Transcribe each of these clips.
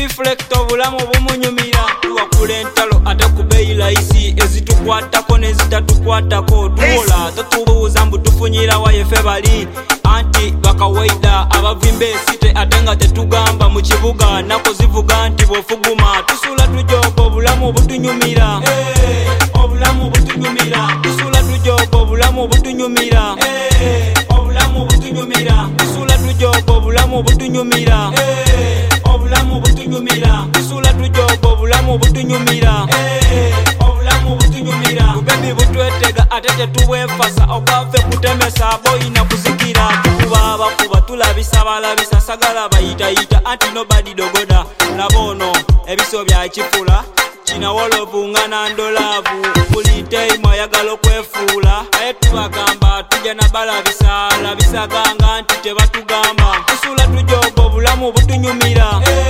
Reflect obulamu bumunyumira tuwakula entalo ate ku bbeeyi layisi ezitukwatako nezitatukwatako tuwola totubuuza mbu tufunyira wayefe bali anti bakawaida abavimba esite ate nga tetugamba mu kibuga nako zivuga nti bwofuguma tusula tujoga obulamu butunyumira obulamu butunyumira tusula tujoga obulamu butunyumira obulamu butunyumira tusula tujoga obulamu butunyumira obulamu butunyumira tusula tujoga obulamu butunyumira obulamu butunyumira bubebi butwetega ate tetubwefasa okwaffe kutemesa boyina kuzikira tukuba abakuba tulabisa balabisa sagala bayitayita anti nobody dogoda labono ebiso bya kifula kinawolovu nga nandolavu buli teimu ayagala okwefuula aye tubagamba tujja nabalabisa labisaganga nti tebatugamba tusula tujoga obulamu butunyumira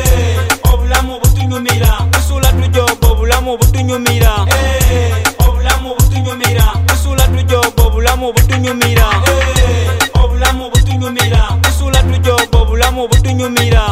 obulamu butunyumira tusula tujoga obulamu butunyumira obulamu butunyumira tusula tujoga obulamu butunyumira obulamu butunyumira tusula tujoga obulamu butunyumira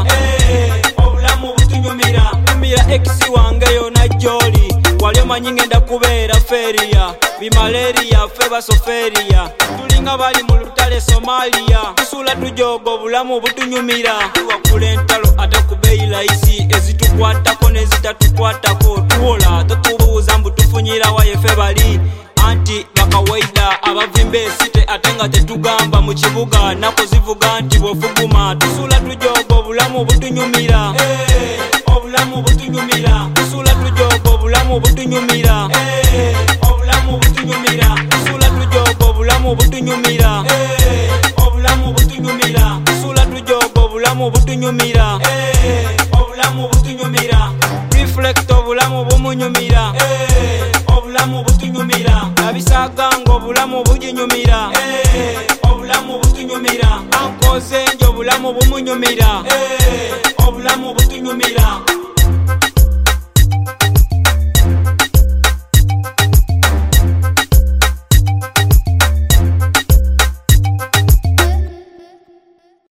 obulamu butunyumira tumira ekisi wange yona joli wali omanyi ngenda kubeera feriya bimaleria ffe basoferiya tulinga bali mu lutale Somalia tusula tujoga obulamu butunyumira tuwakula entalo ate ku bbeeyi layisi ezitukwatako nezitatukwatako tuwola totubuuza mbu tufunyira wayefe bali anti bakawaida abavimba esite ate nga tetugamba mu kibuga nako zivuga nti bwofuguma tusula tujoga obulamu butunyumira obulamu butunyumira tusula tujoga obulamu butunyumira obulamu butunyumira tusula tujoga obulamu butunyumira obulamu butunyumira tusula tujoga obulamu butunyumira obulamu butunyumira reflect obulamu bumunyumira obulamu butunyumira labisaganga obulamu buginyumira obulamu butunyumira ankoze nje obulamu bumunyumira obulamu butunyumira